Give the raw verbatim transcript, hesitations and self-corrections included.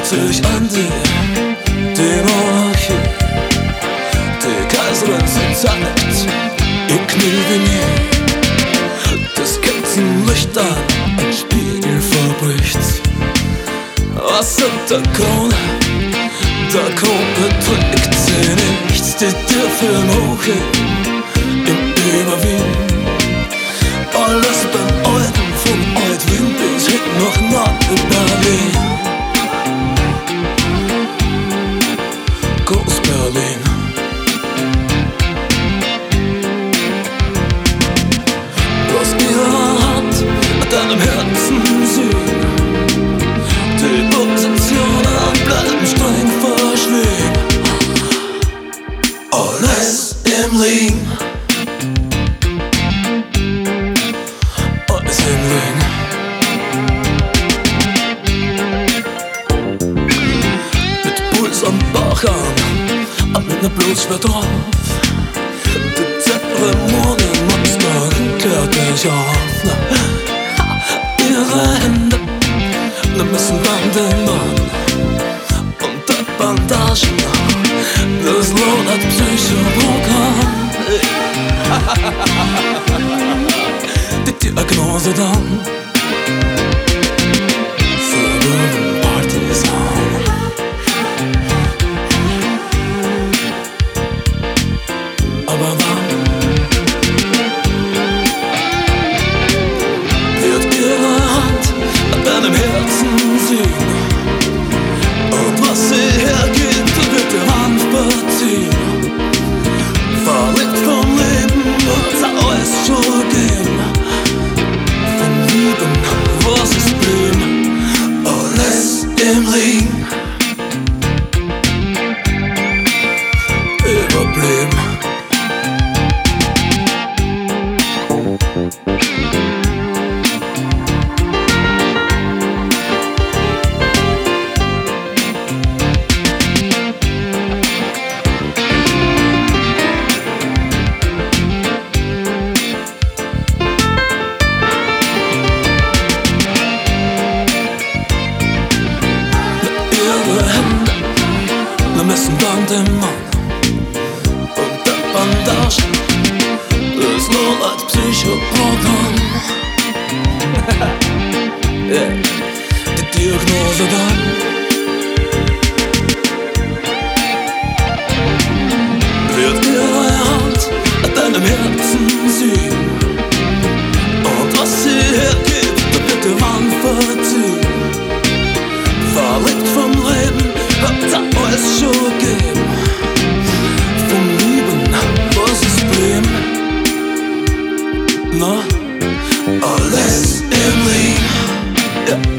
sich an die, die Monarchie. Die Kaiserin, sie zeigt ihr Knie wie nie. Das Kerzenlicht an ein Spiegel verbricht. Was sind der Krone? Der Krone trägt sie nichts. Die dürfen hochheben im Überwiegen. Alles beim Alten, von Alt-Wien bis hin nach Nord-Berlin. Groß-Berlin. Aus ihrer Hand mit deinem Herzen sühn. Die Positionen bleiben streng verschwiegen. Alles im Liegen. Alles im Liegen. Mit Puls am Baucharm, am Ende bloß wer drauf. Die Zeremonien Monster klärt dich auf. Na, ihre Hände, ne müssen dann den Mann. Und die Bandagen, das Lohnt Psychoprogramm. Die Diagnose dann Suburban Partisan. Aber wann wird ihre Hand an deinem Herzen ziehen? Und was sie hergibt, wird ihr Hand verziehen. Verliebt vom Leben, wird's alles schon geben. Von Lieben, was ist blieb, alles im Liegen. Überblieben. Hände, wir messen dann den Mann. Und der Bandagen, das nur als Psychoprogramm. Yeah. Die Diagnose dann wird ihre Hand an deinem Herzen ziehen. Und was sie hergibt, da wird ihr Mann verziehen. Verliebt vom Leben, habt ihr alles schon gegeben. Vom Lieben, was ist blieb? Na, alles im Liegen. Ja.